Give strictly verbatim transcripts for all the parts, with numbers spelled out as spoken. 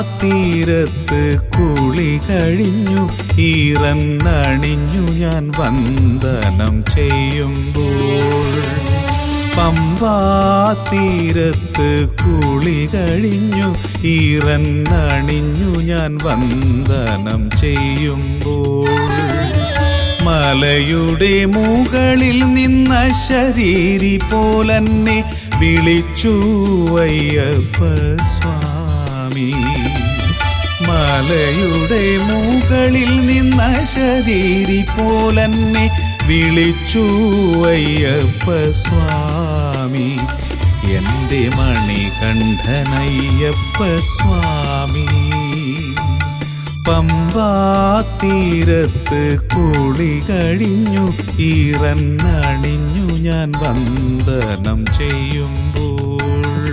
തീരത്ത് കുളി കഴിഞ്ഞു ഈറന്നണിഞ്ഞു ഞാൻ വന്ദനം ചെയ്യുമ്പോൾ പമ്പാ തീരത്ത് കുളി കഴിഞ്ഞു ഈറന്നണിഞ്ഞു ഞാൻ വന്ദനം ചെയ്യുമ്പോൾ മലയുടെ മുകളിൽ നിന്ന ശരീരി പോലെന്നെ വിളിച്ചു അയ്യപ്പ സ്വാമി. മലയുടെ മുകളിൽ നിന്ന ശരീരി പോലെന്നെ വിളിച്ചു അയ്യപ്പ സ്വാമി. എൻ്റെ മണികണ്ഠനയ്യപ്പ സ്വാമി. പമ്പാ തീരത്ത് കുളി കഴിഞ്ഞു ഈറന്നണിഞ്ഞു ഞാൻ വന്ദനം ചെയ്യുമ്പോൾ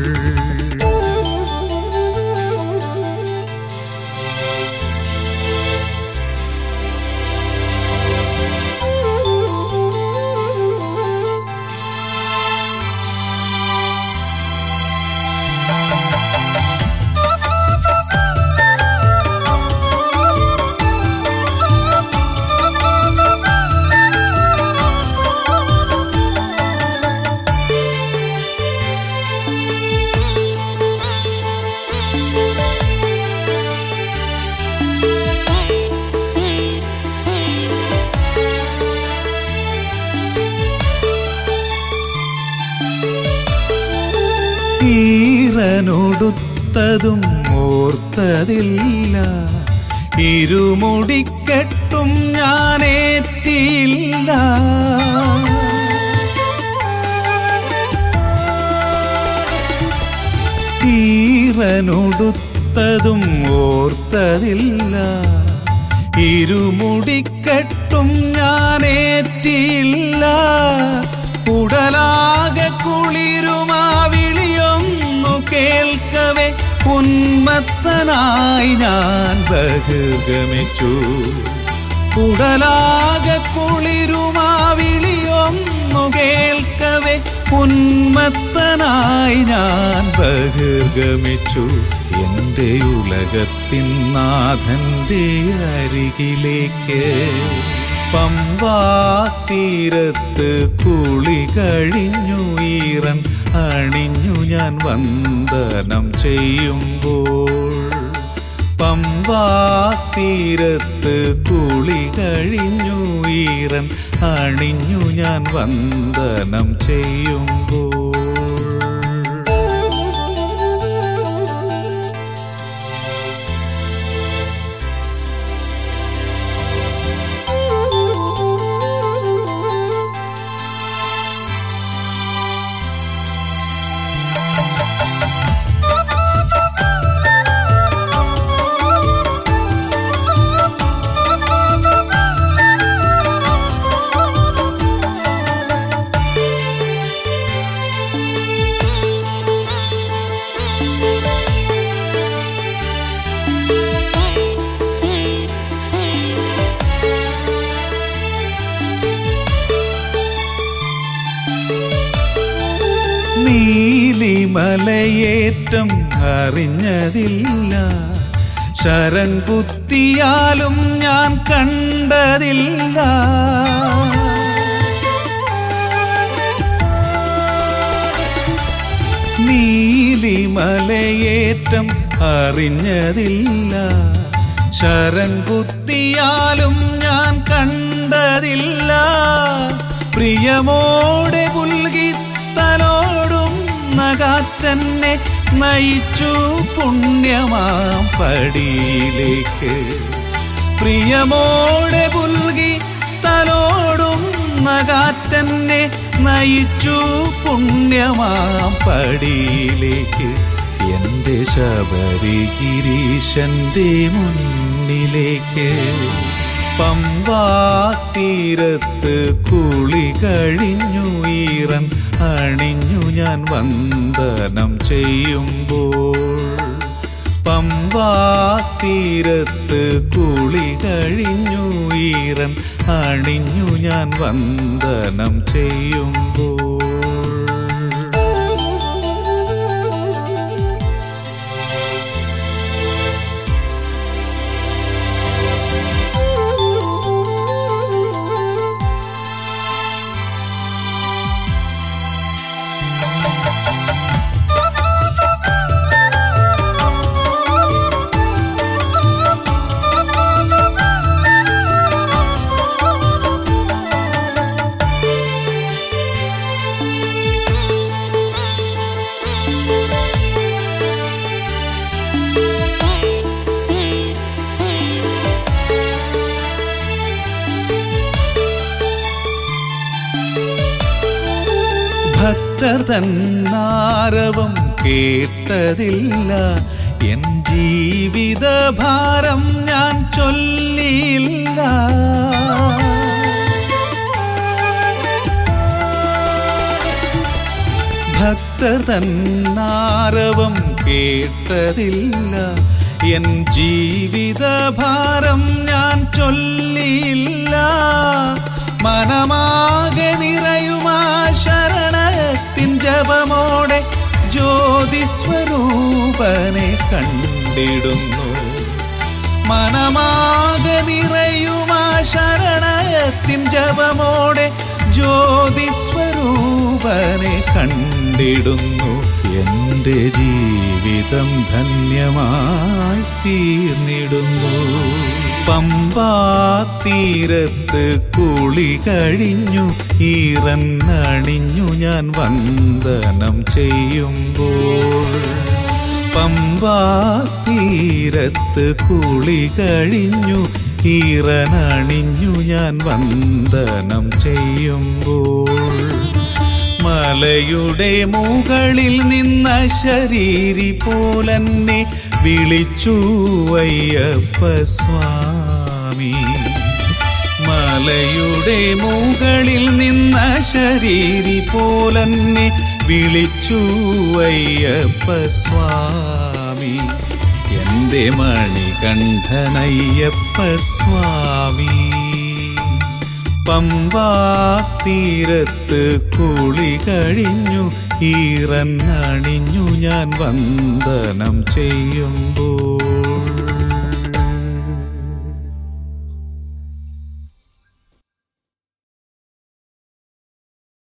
ഈറനൊടുത്തതും ഓർത്തതില്ല ഇരുമുടിക്കെട്ടും ഞാനേറ്റിയില്ല. ഈറനൊടുത്തതും ഓർത്തതില്ല ഇരുമുടിക്കെട്ടും ഞാനേറ്റിയില്ല. ഉടലാകെ കുളിരുമാവിളിയൊന്നു കേൾക്കവേ ഉന്മത്തനായി ഞാൻ ബഹിർഗമിച്ചു. ഉടലാകെ കുളിരുമാവിളിയൊന്നു കേൾക്കവേ ഉന്മത്തനായി ഞാൻ ബഹിർഗമിച്ചു. എൻ്റെ ഉലകത്തിൻ നാഥൻ്റെ അരികിലേക്ക് പമ്പാ തീരത്ത് കുളി കഴിഞ്ഞു ഈറൻ അണിഞ്ഞു ഞാൻ വന്ദനം ചെയ്യുമ്പോൾ പമ്പാ തീരത്ത് കുളി കഴിഞ്ഞു ഈറൻ അണിഞ്ഞു ഞാൻ വന്ദനം ചെയ്യുമ്പോൾ നീലിമലയേറ്റം അറിഞ്ഞതില്ല ശരം കുത്തിയാലും ഞാൻ കണ്ടതില്ല. നീലിമലയേറ്റം അറിഞ്ഞതില്ല ശരം കുത്തിയാലും ഞാൻ കണ്ടതില്ല. പ്രിയമോടെ പുൽകി തലോടും നഗാറ്റന്നെ നയിച്ചു പുണ്യമാം പടിയിലേക്ക്. പ്രിയമോടെ പുൽകി തലോടും നഗാറ്റന്നെ നയിച്ചു പുണ്യമാം പടിയിലേക്ക്. എൻ്റെ ശബരിഗിരീശന്റെ മുന്നിലേക്ക് പമ്പാ തീരത്ത് കുളി കഴിഞ്ഞു ഈറൻ അണിഞ്ഞു ഞാൻ വന്ദനം ചെയ്യുമ്പോൾ പമ്പാ തീരത്ത് കുളി കഴിഞ്ഞു ഈറൻ അണിഞ്ഞു ഞാൻ വന്ദനം ചെയ്യുമ്പോൾ ഭക്തർ തന്നാരവം കേട്ടതില്ല, എൻ ജീവിത ഭാരം ഞാൻ ചൊല്ലിയില്ല. ഭക്തർ തന്നാരവം കേട്ടതില്ല, എൻ ജീവിത ഭാരം ഞാൻ ചൊല്ലിയില്ല. മനമാകെ നിറയുമാ ശരണത്തിൻ ജപമോടെ ജ്യോതിസ്വരൂപനെ കണ്ടിടുന്നു. മനമാകെ നിറയുമാ ശരണത്തിൻ ജപമോടെ ജ്യോതിസ്വരൂപനെ കണ്ടിടുന്നു. എൻ്റെ ജീവിതം ധന്യമായി തീർന്നിടുന്നു. പമ്പാ തീരത്ത് കുളി കഴിഞ്ഞു ഈറന്നണിഞ്ഞു ഞാൻ വന്ദനം ചെയ്യുമ്പോൾ. പമ്പാ തീരത്ത് കുളി കഴിഞ്ഞു ഈറനണിഞ്ഞു ഞാൻ വന്ദനം ചെയ്യുമ്പോൾ. മലയുടെ മുകളിൽ നിന്ന ശരീരി പോലെന്നെ വിളിച്ചു അയ്യപ്പ സ്വാമി. മലയുടെ മുകളിൽ നിന്ന ശരീരി പോലെന്നെ വിളിച്ചു അയ്യപ്പ സ്വാമി. എൻ്റെ മണികണ്ഠനയ്യപ്പ സ്വാമി. പമ്പാ തീരത്ത് കുളി കഴിഞ്ഞു ഈറന്നണിഞ്ഞു ഞാൻ വന്ദനം ചെയ്യുമ്പോൾ.